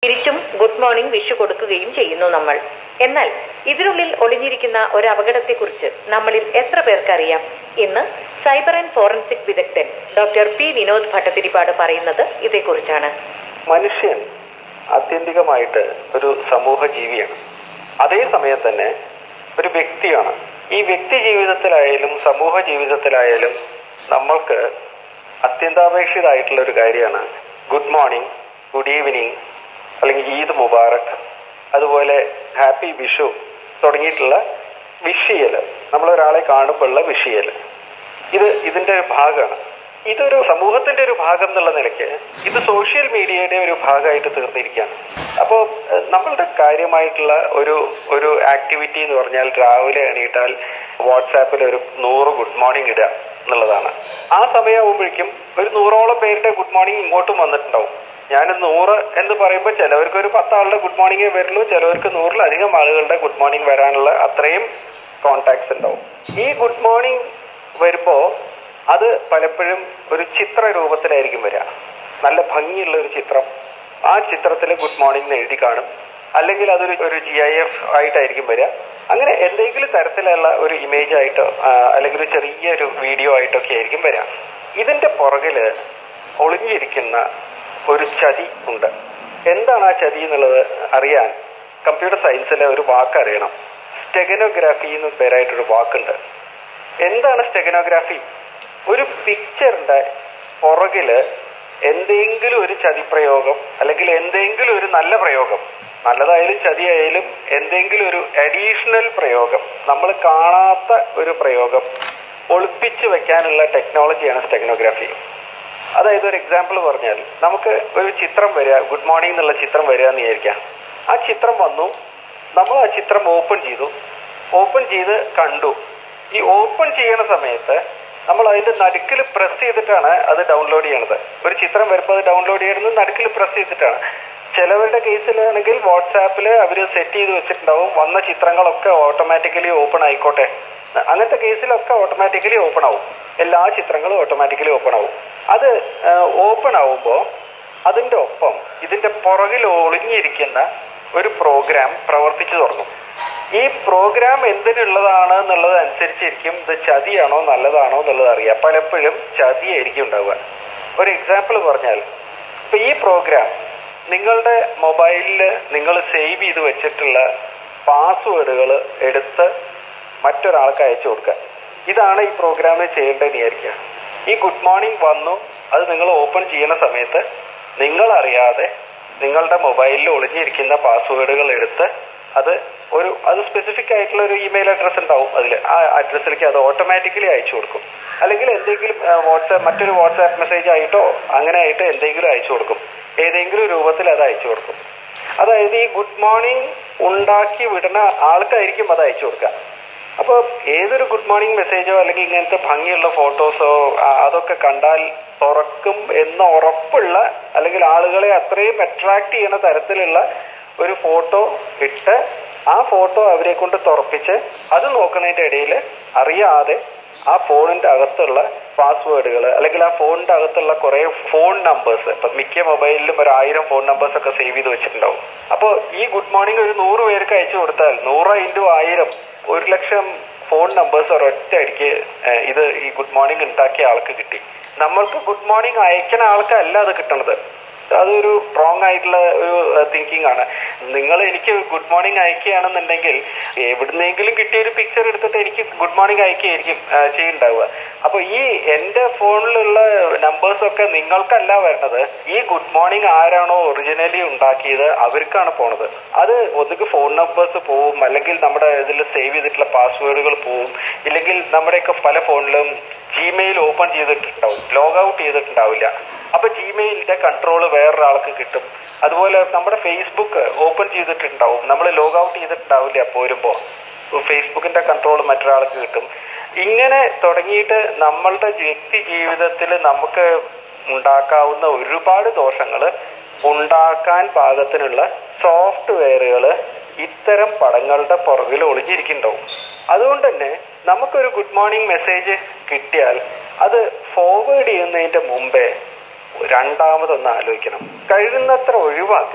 തിരിച്ചും good morning wish കൊടുക്കുകയും ചെയ്യുന്നു നമ്മൾ. എന്നാൽ ഇതിനുള്ളിൽ ഒളിഞ്ഞിരിക്കുന്ന ഒരു അപകടത്തെക്കുറിച്ച് നമ്മളിൽ എത്ര പേർക്കറിയാം? ഇന്ന് സൈബർ ആൻഡ് ഫോറൻസിക് വിദഗ്ധൻ ഡോക്ടർ പി വിനോദ് ഭട്ടതിരിപ്പാട് പറയുന്നത് ഇതേക്കുറിച്ചാണ്. മനുഷ്യൻ ആത്യന്തികമായിട്ട് ഒരു സമൂഹ ജീവിയാണ്. അതേസമയം തന്നെ ഒരു വ്യക്തിയാണ്. ഈ വ്യക്തി ജീവിതത്തിലായാലും സമൂഹ ജീവിതത്തിലായാലും നമ്മൾക്ക് അത്യന്താപേക്ഷിതമായിട്ടുള്ള ഒരു കാര്യമാണ് ഗുഡ് മോർണിംഗ്, ഗുഡ് ഈവനിങ്, അല്ലെങ്കിൽ ഈദ് മുബാറക്, അതുപോലെ ഹാപ്പി വിഷു തുടങ്ങിയിട്ടുള്ള വിഷയൽ, നമ്മളൊരാളെ കാണുമ്പോഴുള്ള വിഷയൽ, ഇതിന്റെ ഒരു ഭാഗമാണ്. ഇതൊരു സമൂഹത്തിന്റെ ഒരു ഭാഗം എന്നുള്ള നിലയ്ക്ക് ഇത് സോഷ്യൽ മീഡിയയുടെ ഒരു ഭാഗമായിട്ട് തീർന്നിരിക്കുകയാണ്. അപ്പോൾ നമ്മളുടെ കാര്യമായിട്ടുള്ള ഒരു ആക്ടിവിറ്റി എന്ന് പറഞ്ഞാൽ രാവിലെ എണീറ്റാൽ വാട്സാപ്പിൽ ഒരു 100 ഗുഡ് മോർണിംഗ് ഇടുക എന്നുള്ളതാണ്. ആ സമയമാകുമ്പോഴേക്കും ഒരു 100ഓളം പേരുടെ ഗുഡ് മോർണിംഗ് ഇങ്ങോട്ടും വന്നിട്ടുണ്ടാവും. ഞാൻ 100 എന്ന് പറയുമ്പോൾ ചിലവർക്ക് ഒരു 10 ആളുടെ ഗുഡ് മോർണിംഗേ വരുള്ളൂ, ചിലവർക്ക് 100-ലധികം ആളുകളുടെ ഗുഡ് മോർണിംഗ് വരാനുള്ള അത്രയും കോൺടാക്ട്സ് ഉണ്ടാവും. ഈ ഗുഡ് മോർണിംഗ് വരുമ്പോൾ അത് പലപ്പോഴും ഒരു ചിത്ര രൂപത്തിലായിരിക്കും വരിക. നല്ല ഭംഗിയുള്ള ഒരു ചിത്രം, ആ ചിത്രത്തിൽ ഗുഡ് മോർണിംഗ് എന്ന് എഴുതി കാണും. അല്ലെങ്കിൽ അതൊരു GIF ആയിട്ടായിരിക്കും വരിക. അങ്ങനെ എന്തെങ്കിലും തരത്തിലുള്ള ഒരു ഇമേജ് ആയിട്ടോ അല്ലെങ്കിൽ ഒരു ചെറിയൊരു വീഡിയോ ആയിട്ടൊക്കെ ആയിരിക്കും വരിക. ഇതിന്റെ പുറകില് ഒളിഞ്ഞിരിക്കുന്ന ഒരു ചതി ഉണ്ട്. എന്താണ് ആ ചതി എന്നുള്ളത് അറിയാൻ കമ്പ്യൂട്ടർ സയൻസിലെ ഒരു വാക്ക് അറിയണം. സ്റ്റെഗനോഗ്രാഫി എന്ന പേരായിട്ടൊരു വാക്കുണ്ട്. എന്താണ് സ്റ്റെഗനോഗ്രാഫി? ഒരു പിക്ചറിന്റെ പുറകില് എന്തെങ്കിലും ഒരു ചതിപ്രയോഗം അല്ലെങ്കിൽ എന്തെങ്കിലും ഒരു നല്ല പ്രയോഗം, നല്ലതായാലും ചതിയായാലും എന്തെങ്കിലും ഒരു അഡീഷണൽ പ്രയോഗം, നമ്മൾ കാണാത്ത ഒരു പ്രയോഗം ഒളിപ്പിച്ചു വെക്കാനുള്ള ടെക്നോളജിയാണ് സ്റ്റെഗനോഗ്രാഫി. അതായത് ഒരു എക്സാമ്പിൾ പറഞ്ഞാൽ, നമുക്ക് ഒരു ചിത്രം വരിക, ഗുഡ് മോർണിംഗ് എന്നുള്ള ചിത്രം വരിക എന്ന് വിചാരിക്കാം. ആ ചിത്രം വന്നു, നമ്മൾ ആ ചിത്രം ഓപ്പൺ ചെയ്ത് കണ്ടു. ഈ ഓപ്പൺ ചെയ്യണ സമയത്ത് നമ്മൾ അതിന്റെ നടുക്കിൽ പ്രസ് ചെയ്തിട്ടാണ് അത് ഡൗൺലോഡ് ചെയ്യണത്. ഒരു ചിത്രം വരുമ്പോൾ അത് ഡൗൺലോഡ് ചെയ്യണത് നടുക്കിൽ പ്രസ് ചെയ്തിട്ടാണ്. ചിലവരുടെ കേസിലാണെങ്കിൽ വാട്സാപ്പിൽ അവർ സെറ്റ് ചെയ്ത് വെച്ചിട്ടുണ്ടാവും, വന്ന ചിത്രങ്ങളൊക്കെ ഓട്ടോമാറ്റിക്കലി ഓപ്പൺ ആയിക്കോട്ടെ. അങ്ങനത്തെ കേസിലൊക്കെ ഓട്ടോമാറ്റിക്കലി ഓപ്പൺ ആവും, എല്ലാ ചിത്രങ്ങളും ഓട്ടോമാറ്റിക്കലി ഓപ്പൺ ആവും. അത് ഓപ്പൺ ആവുമ്പോൾ അതിന്റെ ഒപ്പം ഇതിന്റെ പുറകിൽ ഒളിഞ്ഞിരിക്കുന്ന ഒരു പ്രോഗ്രാം പ്രവർത്തിച്ചു തുടങ്ങും. ഈ പ്രോഗ്രാം എന്തിനുള്ളതാണ് എന്നുള്ളത് അനുസരിച്ചിരിക്കും ഇത് ചതിയാണോ നല്ലതാണോ എന്നുള്ളത് അറിയാം. പലപ്പോഴും ചതിയായിരിക്കും ഉണ്ടാവുക. ഒരു എക്സാമ്പിൾ പറഞ്ഞാൽ, ഇപ്പൊ ഈ പ്രോഗ്രാം നിങ്ങളുടെ മൊബൈലിൽ നിങ്ങൾ സേവ് ചെയ്ത് വെച്ചിട്ടുള്ള പാസ്വേഡുകൾ എടുത്ത് മറ്റൊരാൾക്ക് അയച്ചു കൊടുക്കുക. ഇതാണ് ഈ പ്രോഗ്രാമിൽ ചെയ്യേണ്ടതെന്ന് വിചാരിക്കുക. ഈ ഗുഡ് മോർണിംഗ് വന്നു, അത് നിങ്ങൾ ഓപ്പൺ ചെയ്യുന്ന സമയത്ത് നിങ്ങളറിയാതെ നിങ്ങളുടെ മൊബൈലിൽ ഒളിഞ്ഞിരിക്കുന്ന പാസ്വേഡുകൾ എടുത്ത് അത് സ്പെസിഫിക് ആയിട്ടുള്ള ഒരു ഇമെയിൽ അഡ്രസ് ഉണ്ടാവും അതിൽ, ആ അഡ്രസ്സിലേക്ക് അത് ഓട്ടോമാറ്റിക്കലി അയച്ചു കൊടുക്കും. അല്ലെങ്കിൽ എന്തെങ്കിലും മറ്റൊരു വാട്സാപ്പ് മെസ്സേജ് ആയിട്ടോ അങ്ങനെ ആയിട്ട് എന്തെങ്കിലും അയച്ചു കൊടുക്കും. ഏതെങ്കിലും രൂപത്തിൽ അത് അയച്ചു കൊടുക്കും. അതായത് ഈ ഗുഡ് മോർണിംഗ് ഉണ്ടാക്കി വിടുന്ന ആൾക്കായിരിക്കും അത് അയച്ചു കൊടുക്കുക. അപ്പോൾ ഏതൊരു ഗുഡ് മോർണിംഗ് മെസ്സേജോ അല്ലെങ്കിൽ ഇങ്ങനത്തെ ഭംഗിയുള്ള ഫോട്ടോസോ അതൊക്കെ കണ്ടാൽ തുറക്കും എന്ന ഉറപ്പുള്ള, അല്ലെങ്കിൽ ആളുകളെ അത്രയും അട്രാക്ട് ചെയ്യുന്ന തരത്തിലുള്ള ഒരു ഫോട്ടോ ഇട്ട് ആ ഫോട്ടോ അവരെ കൊണ്ട് തുറപ്പിച്ച് അത് നോക്കുന്നതിന്റെ ഇടയിൽ അറിയാതെ ആ ഫോണിന്റെ അകത്തുള്ള പാസ്വേഡുകൾ അല്ലെങ്കിൽ ആ ഫോണിന്റെ അകത്തുള്ള കുറെ ഫോൺ നമ്പേഴ്സ്, ഇപ്പൊ മിക്ക മൊബൈലിലും 1000 ഫോൺ നമ്പേഴ്സ് ഒക്കെ സേവ് ചെയ്ത് വെച്ചിട്ടുണ്ടാവും. അപ്പോൾ ഈ ഗുഡ് മോർണിംഗ് ഒരു 100 പേർക്ക് അയച്ചു കൊടുത്താൽ 100 × 1000 1,00,000 ഫോൺ നമ്പേഴ്സ് ഒരൊറ്റ അടിക്ക് ഈ ഗുഡ് മോർണിംഗ് ഉണ്ടാക്കിയ ആൾക്ക് കിട്ടി. നമ്മൾക്ക് ഗുഡ് മോർണിംഗ് അയക്കുന്ന ആൾക്കല്ല അത് കിട്ടണത്. അതൊരു റോങ് ആയിട്ടുള്ള ഒരു തിങ്കിങ് ആണ്. നിങ്ങൾ എനിക്ക് ഗുഡ് മോർണിംഗ് അയക്കുകയാണെന്നുണ്ടെങ്കിൽ എവിടുന്നെങ്കിലും കിട്ടിയ ഒരു പിക്ചർ എടുത്തിട്ട് എനിക്ക് ഗുഡ് മോർണിംഗ് അയക്കുകയായിരിക്കും ചെയ്യുന്നുണ്ടാവുക. അപ്പൊ ഈ എന്റെ ഫോണിലുള്ള നമ്പേഴ്സൊക്കെ നിങ്ങൾക്കല്ല വരണത്. ഈ ഗുഡ് മോർണിംഗ് ആരാണോ ഒറിജിനലി ഉണ്ടാക്കിയത് അവർക്കാണ് പോണത്. അത് ഒന്നുകിൽ ഫോൺ നമ്പേഴ്സ് പോവും, അല്ലെങ്കിൽ നമ്മുടെ ഇതിൽ സേവ് ചെയ്തിട്ടുള്ള പാസ്വേഡുകൾ പോവും, ഇല്ലെങ്കിൽ നമ്മുടെയൊക്കെ പല ഫോണിലും ജിമെയിൽ ഓപ്പൺ ചെയ്തിട്ടുണ്ടാവും, ലോഗ് ഔട്ട് ചെയ്തിട്ടുണ്ടാവില്ല. അപ്പൊ ജിമെയിലിന്റെ കൺട്രോൾ വേറൊരാൾക്ക് കിട്ടും. അതുപോലെ നമ്മുടെ ഫേസ്ബുക്ക് ഓപ്പൺ ചെയ്തിട്ടുണ്ടാവും, നമ്മൾ ലോഗ് ഔട്ട് ചെയ്തിട്ടുണ്ടാവില്ല. പോരുമ്പോ ഫേസ്ബുക്കിന്റെ കൺട്രോൾ മറ്റൊരാൾക്ക് കിട്ടും. ഇങ്ങനെ തുടങ്ങിയിട്ട് നമ്മളുടെ വ്യക്തി ജീവിതത്തിൽ നമുക്ക് ഉണ്ടാക്കാവുന്ന ഒരുപാട് ദോഷങ്ങൾ ഉണ്ടാക്കാൻ പാകത്തിനുള്ള സോഫ്റ്റ്വെയറുകൾ ഇത്തരം പടങ്ങളുടെ പുറകിൽ ഒളിഞ്ഞിരിക്കുന്നുണ്ടാവും. അതുകൊണ്ട് തന്നെ നമുക്കൊരു ഗുഡ് മോർണിംഗ് മെസ്സേജ് കിട്ടിയാൽ അത് ഫോർവേഡ് ചെയ്യുന്നതിന്റെ മുമ്പേ രണ്ടാമതൊന്ന് ആലോചിക്കണം. കഴിയുന്നത്ര ഒഴിവാക്കുക.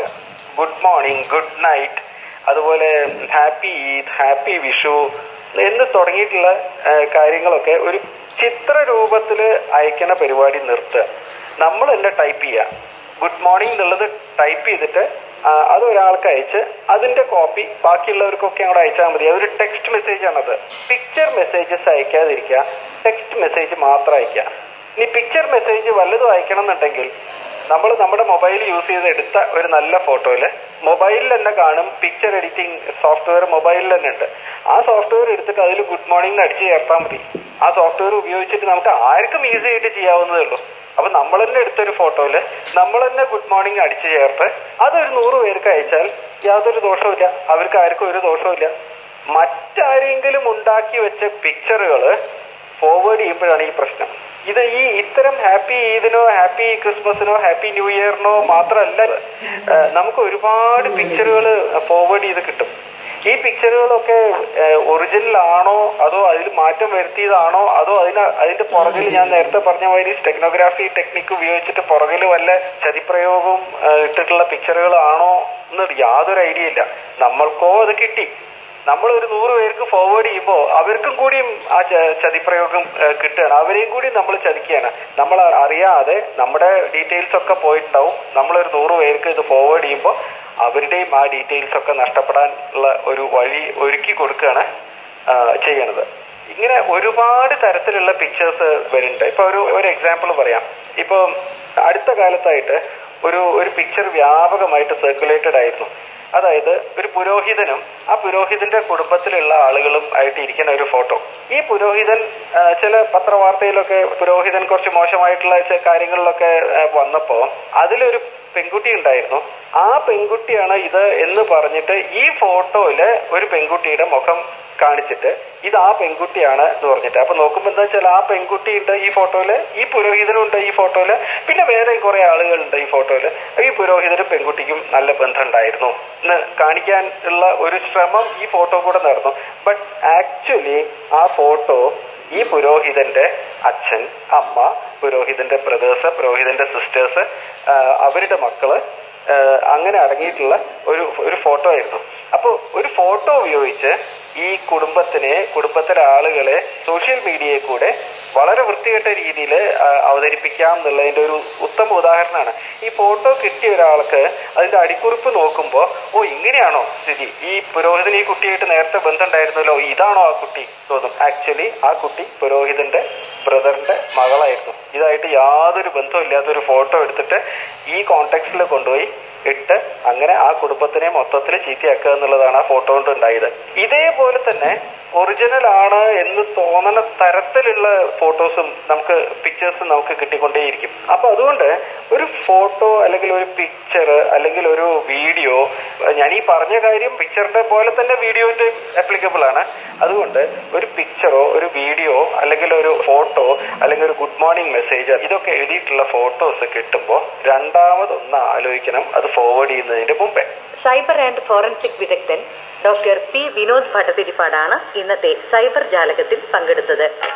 ഗുഡ് മോർണിംഗ്, ഗുഡ് നൈറ്റ്, അതുപോലെ ഹാപ്പി ഈദ്, ഹാപ്പി വിഷു എന്ന് തുടങ്ങിയിട്ടുള്ള കാര്യങ്ങളൊക്കെ ഒരു ചിത്ര രൂപത്തിൽ അയക്കണ പരിപാടി നിർത്തുക. നമ്മൾ തന്നെ ടൈപ്പ് ചെയ്യുക. ഗുഡ് മോർണിംഗ് എന്നുള്ളത് ടൈപ്പ് ചെയ്തിട്ട് അത് ഒരാൾക്ക് അയച്ച് അതിന്റെ കോപ്പി ബാക്കിയുള്ളവർക്കൊക്കെ അങ്ങോട്ട് അയച്ചാൽ മതി. അതൊരു ടെക്സ്റ്റ് മെസ്സേജ് ആണത്. പിക്ചർ മെസ്സേജസ് അയക്കാതിരിക്കുക, ടെക്സ്റ്റ് മെസ്സേജ് മാത്രം അയക്കുക. ഇനി പിക്ചർ മെസ്സേജ് വല്ലതും അയക്കണം എന്നുണ്ടെങ്കിൽ നമ്മൾ നമ്മുടെ മൊബൈൽ യൂസ് ചെയ്ത് എടുത്ത ഒരു നല്ല ഫോട്ടോയില് മൊബൈലിൽ തന്നെ കാണും, പിക്ചർ എഡിറ്റിംഗ് സോഫ്റ്റ്വെയർ മൊബൈലിൽ തന്നെ ഉണ്ട്. ആ സോഫ്റ്റ്വെയർ എടുത്തിട്ട് അതിൽ ഗുഡ് മോർണിംഗ് അടിച്ച് ചേർത്താൽ മതി. ആ സോഫ്റ്റ്വെയർ ഉപയോഗിച്ചിട്ട് നമുക്ക് ആർക്കും ഈസി ആയിട്ട് ചെയ്യാവുന്നതേ ഉള്ളൂ. അപ്പൊ നമ്മൾ തന്നെ എടുത്തൊരു ഫോട്ടോയില് നമ്മൾ തന്നെ ഗുഡ് മോർണിംഗ് അടിച്ചു ചേർത്ത് അതൊരു 100 പേർക്ക് അയച്ചാൽ യാതൊരു ദോഷവുമില്ല, അവർക്ക് ആർക്കും ഒരു ദോഷവുമില്ല. മറ്റാരെങ്കിലും ഉണ്ടാക്കി വെച്ച പിക്ചറുകൾ ഫോർവേഡ് ചെയ്യുമ്പോഴാണ് ഈ പ്രശ്നം. ഇത് ഇത്തരം ഹാപ്പി ഈദിനോ ഹാപ്പി ക്രിസ്മസിനോ ഹാപ്പി ന്യൂ ഇയറിനോ മാത്രമല്ല, നമുക്ക് ഒരുപാട് പിക്ചറുകൾ ഫോർവേഡ് ചെയ്ത് കിട്ടും. ഈ പിക്ചറുകളൊക്കെ ഒറിജിനൽ ആണോ അതോ അതിൽ മാറ്റം വരുത്തിയതാണോ അതോ അതിന്റെ പുറകിൽ ഞാൻ നേരത്തെ പറഞ്ഞ മാതിരി സ്റ്റെഗ്നോഗ്രാഫി ടെക്നിക്ക് ഉപയോഗിച്ചിട്ട് പുറകിൽ വല്ല ചതിപ്രയോഗവും ഇട്ടിട്ടുള്ള പിക്ചറുകളാണോ എന്ന് യാതൊരു ഐഡിയ ഇല്ല. നമ്മൾക്കോ അത് കിട്ടി, നമ്മളൊരു 100 പേർക്ക് ഫോർവേഡ് ചെയ്യുമ്പോൾ അവർക്കും കൂടിയും ആ ചതിപ്രയോഗം കിട്ടുകയാണ്, അവരെയും കൂടി നമ്മൾ ചതിക്കുകയാണ്. നമ്മൾ അറിയാതെ നമ്മുടെ ഡീറ്റെയിൽസ് ഒക്കെ പോയിട്ടുണ്ടാവും. നമ്മളൊരു 100 പേർക്ക് ഇത് ഫോർവേഡ് ചെയ്യുമ്പോൾ അവരുടെയും ആ ഡീറ്റെയിൽസ് ഒക്കെ നഷ്ടപ്പെടാൻ ഉള്ള ഒരു വഴി ഒരുക്കി കൊടുക്കുകയാണ് ചെയ്യണത്. ഇങ്ങനെ ഒരുപാട് തരത്തിലുള്ള പിക്ചേഴ്സ് വരുന്നുണ്ട്. ഇപ്പൊ ഒരു എക്സാമ്പിൾ പറയാം. ഇപ്പൊ അടുത്ത കാലത്തായിട്ട് ഒരു പിക്ചർ വ്യാപകമായിട്ട് സർക്കുലേറ്റഡ് ആയിരുന്നു. അതായത് ഒരു പുരോഹിതനും ആ പുരോഹിതന്റെ കുടുംബത്തിലുള്ള ആളുകളും ആയിട്ട് ഇരിക്കുന്ന ഒരു ഫോട്ടോ. ഈ പുരോഹിതൻ ചില പത്രവാർത്തയിലൊക്കെ പുരോഹിതൻ കുറച്ച് മോശമായിട്ടുള്ള കാര്യങ്ങളിലൊക്കെ വന്നപ്പോ അതിലൊരു പെൺകുട്ടി ഉണ്ടായിരുന്നു. ആ പെൺകുട്ടിയാണ് ഇത് എന്ന് പറഞ്ഞിട്ട് ഈ ഫോട്ടോയില് ഒരു പെൺകുട്ടിയുടെ മുഖം കാണിച്ചിട്ട് ഇത് ആ പെൺകുട്ടിയാണ് എന്ന് പറഞ്ഞിട്ട്, അപ്പൊ നോക്കുമ്പോ എന്താ വെച്ചാൽ ആ പെൺകുട്ടി ഉണ്ട് ഈ ഫോട്ടോയില്, ഈ പുരോഹിതനും ഉണ്ട് ഈ ഫോട്ടോയില്, പിന്നെ വേറെ കുറെ ആളുകളുണ്ട് ഈ ഫോട്ടോയില്. ഈ പുരോഹിതനും പെൺകുട്ടിക്കും നല്ല ബന്ധം ഉണ്ടായിരുന്നു എന്ന് കാണിക്കാൻ ഉള്ള ഒരു ശ്രമം ഈ ഫോട്ടോ കൂടെ നടന്നു. ബട്ട് ആക്ച്വലി ആ ഫോട്ടോ ഈ പുരോഹിതന്റെ അച്ഛൻ, അമ്മ, പുരോഹിതന്റെ ബ്രദേഴ്സ്, പുരോഹിതന്റെ സിസ്റ്റേഴ്സ്, അവരുടെ മക്കള്, അങ്ങനെ അടങ്ങിയിട്ടുള്ള ഒരു ഫോട്ടോ ആയിരുന്നു. അപ്പൊ ഒരു ഫോട്ടോ ഉപയോഗിച്ച് ഈ കുടുംബത്തിലെ ആളുകളെ സോഷ്യൽ മീഡിയയിൽ കൂടെ വളരെ വൃത്തികെട്ട രീതിയിൽ അവതരിപ്പിക്കാം എന്നുള്ളതിന്റെ ഒരു ഉത്തമ ഉദാഹരണമാണ്. ഈ ഫോട്ടോ കിട്ടിയ ഒരാൾക്ക് അതിന്റെ അടിക്കുറിപ്പ് നോക്കുമ്പോൾ ഓ ഇങ്ങനെയാണോ സ്ഥിതി, ഈ പുരോഹിതൻ ഈ കുട്ടിയായിട്ട് നേരത്തെ ബന്ധം ഉണ്ടായിരുന്നല്ലോ, ഇതാണോ ആ കുട്ടി തോന്നും. ആക്ച്വലി ആ കുട്ടി പുരോഹിതന്റെ ബ്രദറിന്റെ മകളായിരുന്നു. ഇതായിട്ട് യാതൊരു ബന്ധമില്ലാത്തൊരു ഫോട്ടോ എടുത്തിട്ട് ഈ കോണ്ടെക്സ്റ്റിൽ കൊണ്ടുപോയി ഇട്ട് അങ്ങനെ ആ കുടുംബത്തിനെ മൊത്തത്തിൽ ചീത്തയാക്കുക എന്നുള്ളതാണ് ആ ഫോട്ടോ കൊണ്ട് ഉണ്ടായത്. ഇതേപോലെ തന്നെ ഒറിജിനൽ ആണ് എന്ന് തോന്നുന്ന തരത്തിലുള്ള ഫോട്ടോസും പിക്ചേഴ്സും നമുക്ക് കിട്ടിക്കൊണ്ടേയിരിക്കും. അപ്പൊ അതുകൊണ്ട് ഒരു ഫോട്ടോ അല്ലെങ്കിൽ ഒരു പിക്ചർ അല്ലെങ്കിൽ ഒരു വീഡിയോ, ഞാൻ ഈ പറഞ്ഞ കാര്യം പിക്ചറിന്റെ പോലെ തന്നെ വീഡിയോന്റെ ആപ്ലിക്കബിൾ ആണ്. അതുകൊണ്ട് ഒരു പിക്ചറോ ഒരു വീഡിയോ അല്ലെങ്കിൽ ഒരു ഫോട്ടോ അല്ലെങ്കിൽ ഒരു ഗുഡ് മോർണിംഗ് മെസ്സേജ് ഇതൊക്കെ എഴുതിയിട്ടുള്ള ഫോട്ടോസ് കിട്ടുമ്പോൾ രണ്ടാമതൊന്ന് ആലോചിക്കണം അത് ഫോർവേഡ് ചെയ്യുന്നതിന്റെ മുമ്പേ. സൈബർ ആൻഡ് ഫോറൻസിക് വിദഗ്ധൻ ഡോക്ടർ പി വിനോദ് ഭട്ടതിരിപ്പാടാണ് ഇന്നത്തെ സൈബർ ജാലകത്തിൽ പങ്കെടുത്തത്.